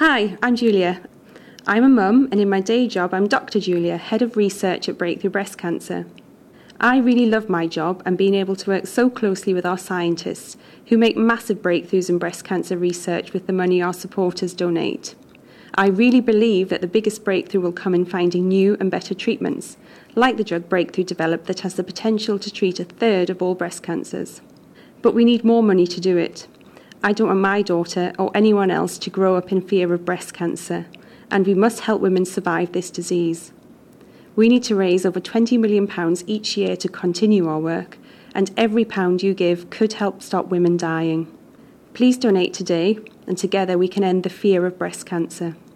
Hi, I'm Julia. I'm a mum, and in my day job, I'm Dr. Julia, Head of Research at Breakthrough Breast Cancer. I really love my job and being able to work so closely with our scientists who make massive breakthroughs in breast cancer research with the money our supporters donate. I really believe that the biggest breakthrough will come in finding new and better treatments, like the drug Breakthrough developed that has the potential to treat a third of all breast cancers. But we need more money to do it. I don't want my daughter or anyone else to grow up in fear of breast cancer, and we must help women survive this disease. We need to raise over £20 million each year to continue our work, and every pound you give could help stop women dying. Please donate today, and together we can end the fear of breast cancer.